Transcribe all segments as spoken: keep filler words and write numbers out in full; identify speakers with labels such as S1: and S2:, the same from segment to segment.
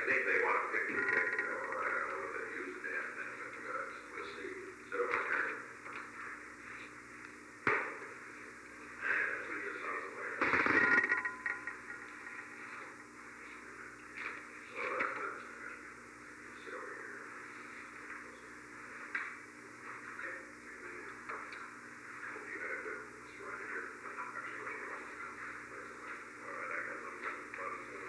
S1: think they want a picture taken, or I don't know what they use the damn thing, but uh, we'll see. So, okay. We just saw the way. So that's that's sit over here. Okay. Hope you had a good surrounding here. Actually, all right, I got some problems with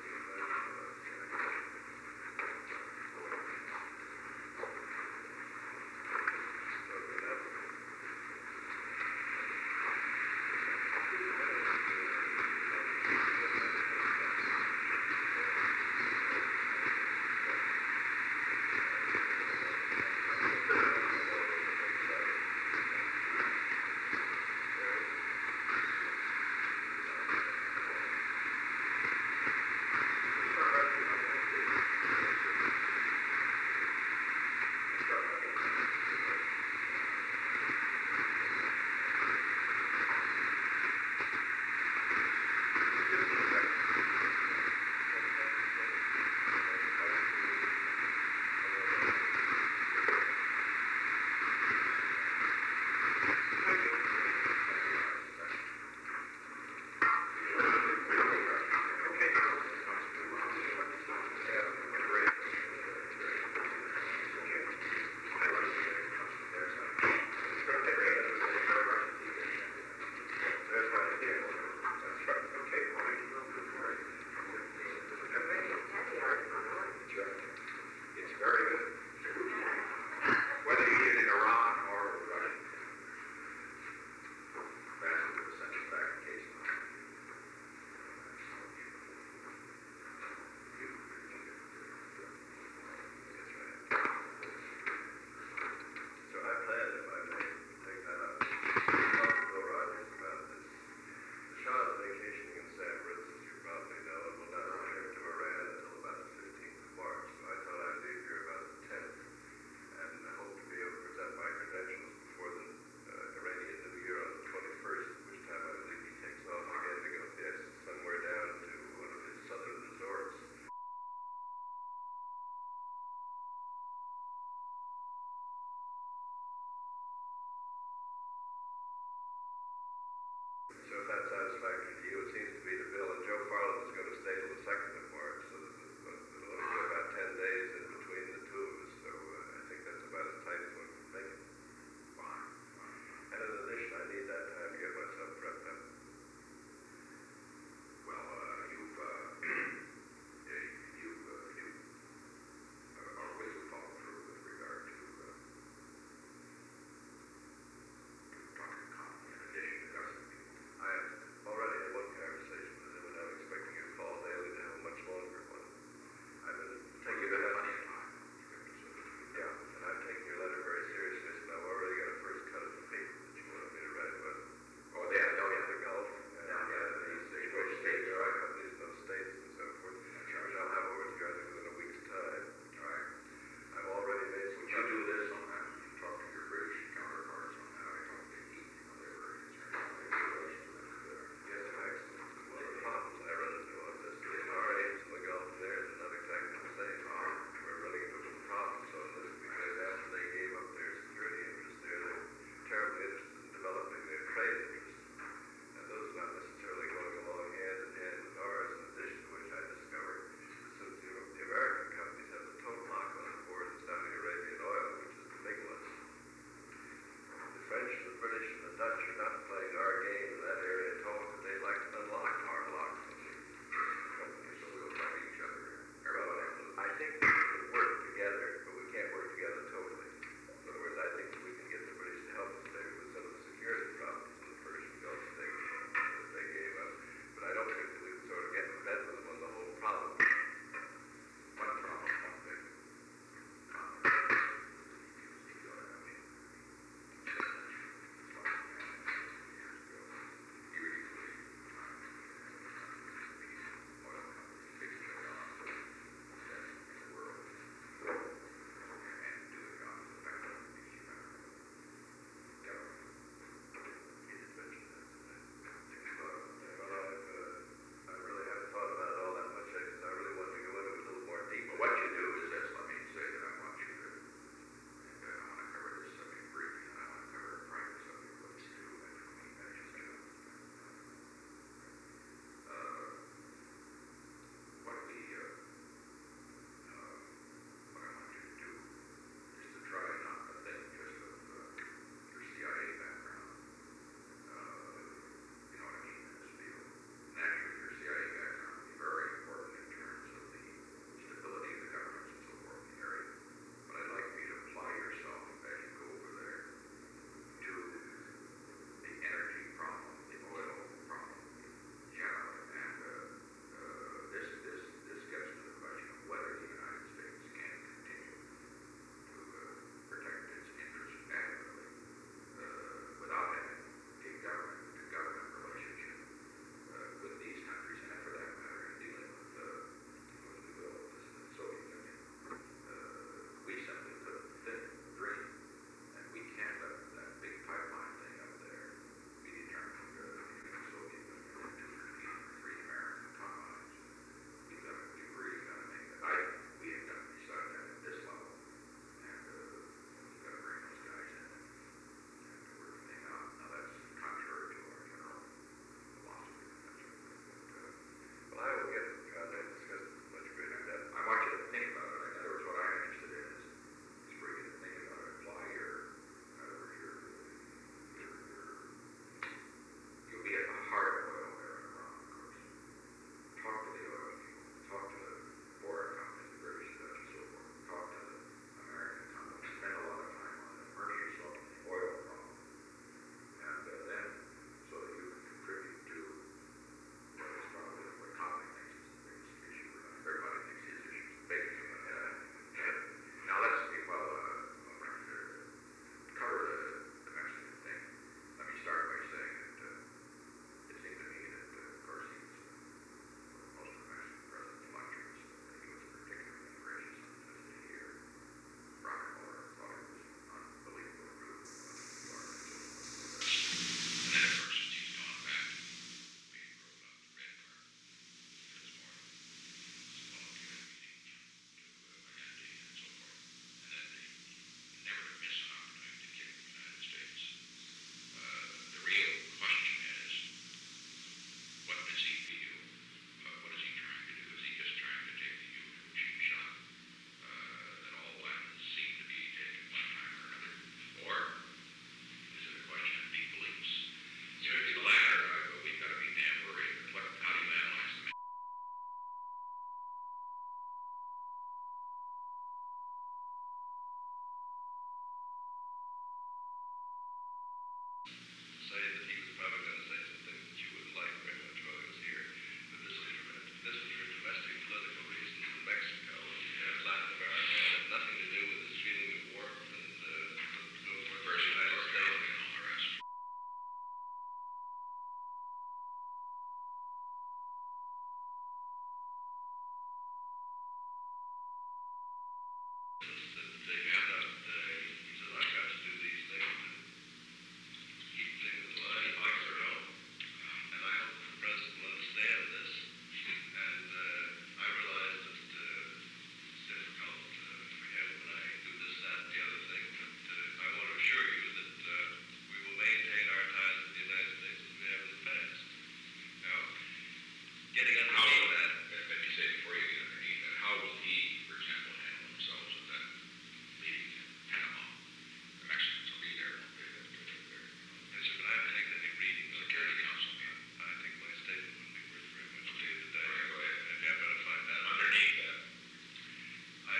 S1: that they cannot, uh, he says, I've got to do these things to keep things alive, like their own. And I hope the president will understand this. And uh, I realize that uh, it's difficult uh, for him when I do this, that, and the other thing, but uh, I want to assure you that uh, we will maintain our ties with the United States as we have in the past. Now, getting
S2: How
S1: underneath
S2: will,
S1: that,
S2: let let me say before you get underneath that, how will he, for example, handle himself at that meeting in Panama? The Mexicans will be there, won't they? They're- they're- they're, you know,
S1: I said, but I haven't taken any readings.
S2: Security Council meeting.
S1: I think my statement wouldn't be worth very much to you today.
S2: Right, go ahead.
S1: Maybe I better find that out.
S2: Underneath that,
S1: I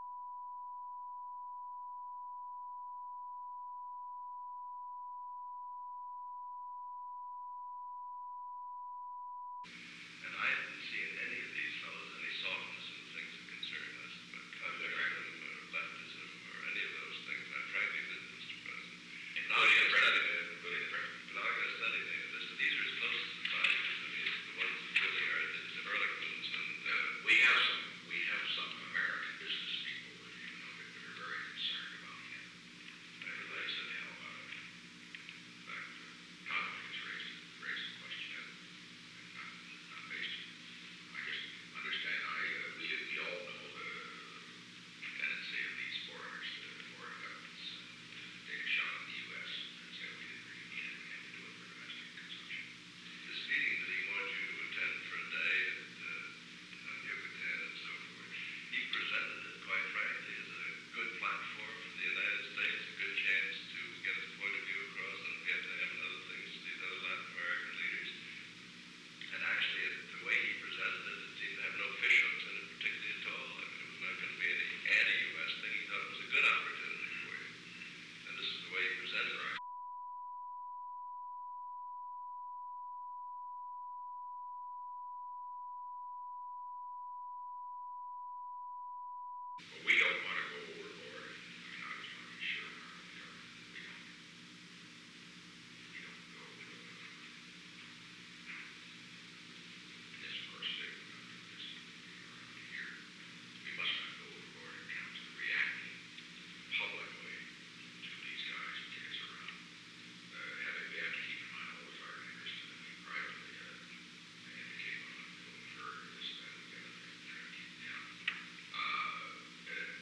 S1: And I haven't seen any of these fellows, any softness in the things that concern us, but communism or leftism or any of those things. I frankly didn't, Mister President. But now
S2: including
S1: I'm
S2: the
S1: going to study
S2: president, including the president.
S1: But now I'm going to study them. This, these are his closest advisors. I mean, the ones that really are the, the Ehrlichmans and uh,
S2: We have some, we have some American business people that you know that are very concerned about him. I realize that how, uh, in fact, uh, Conway has raised, raised the question of, not, not based, I just understand, I, uh, we, we all know the tendency of these foreigners to, foreign governments, uh, to take a shot at the U S and say we didn't really need it, we had to do it for domestic consumption.
S1: this meeting that he wants you to attend for a day at, uh, on Yucatan and so forth, he presented it, quite frankly, as a good platform for the United States, a good chance to get his point of view across on Vietnam and other things to these other Latin American leaders. And actually, it, the way he presented it, it seemed to have no fishhooks in it particularly at all. I mean, it was not going to be any anti-U S thing. He thought it was a good opportunity for you. And this is the way he presented it.
S2: But we don't want to go overboard. I mean, I just want to be sure in our own government, we don't, we don't go, uh, yes, of course, they would not do this around here. We must not go overboard in terms of reacting publicly to these guys who take us around. Uh, having, we have to keep in mind always our interest in the privately, uh, indicate when I'm going for this, that, and the other thing, try to keep it down. Uh, uh,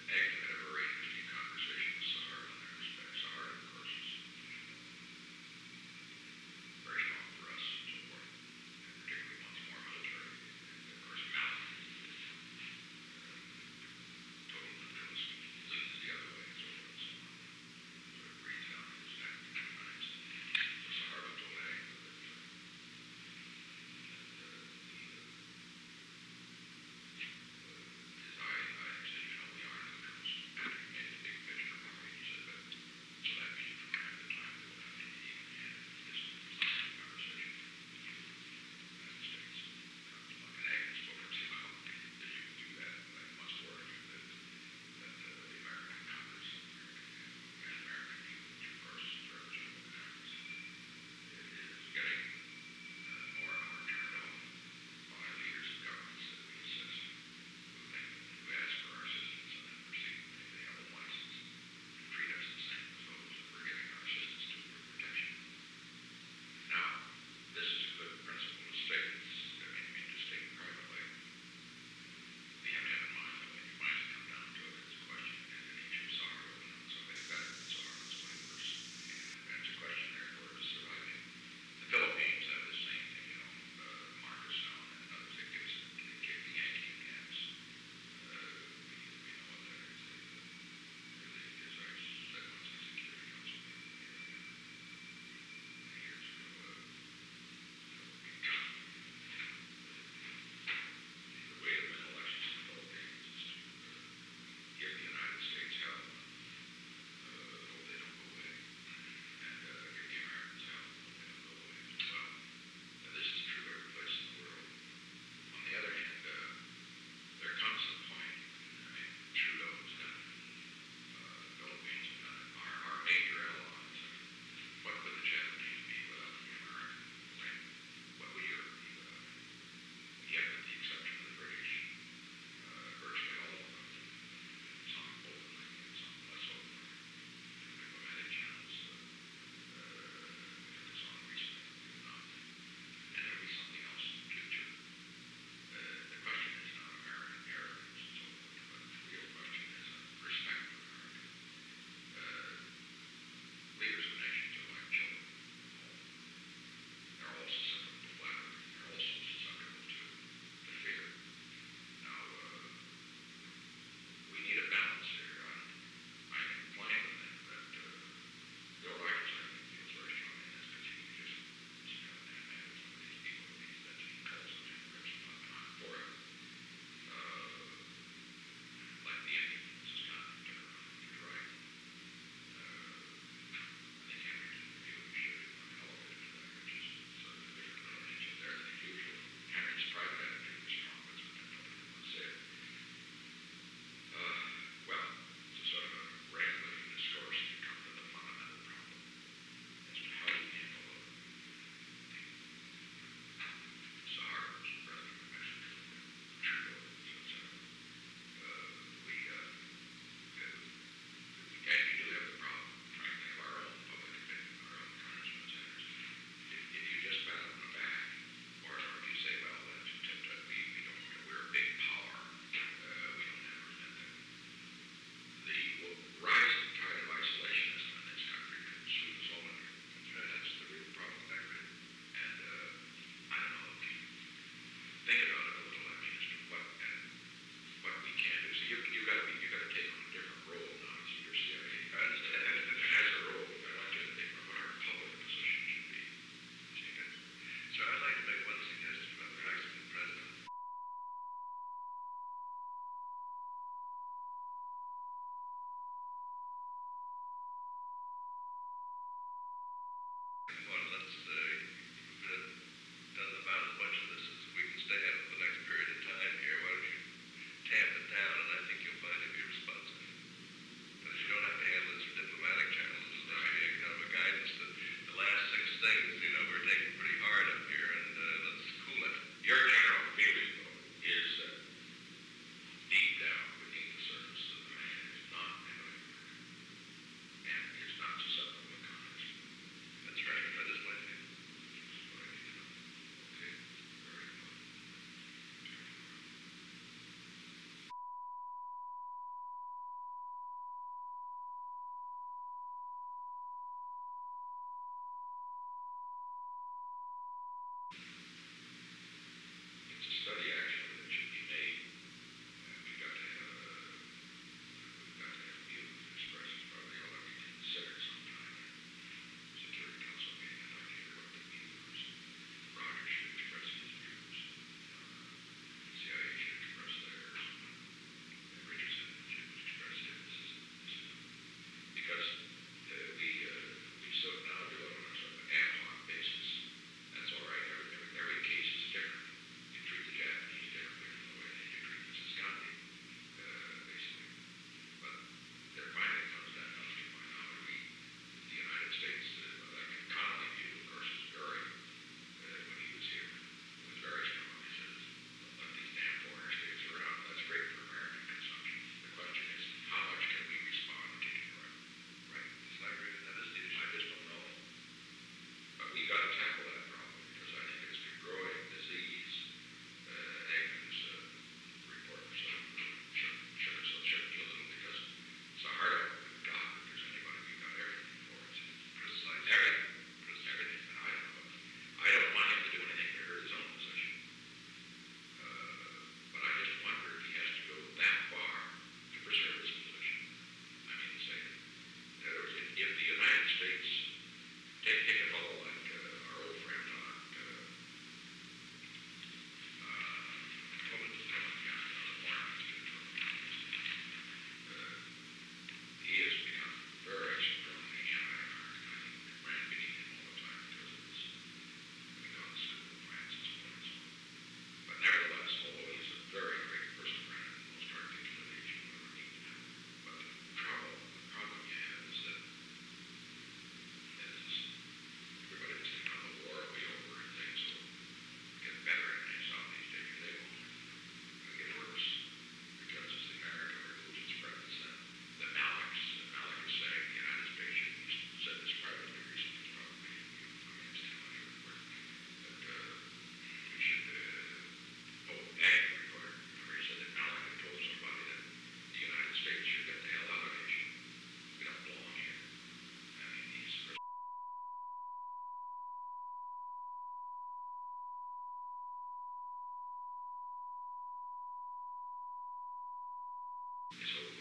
S2: So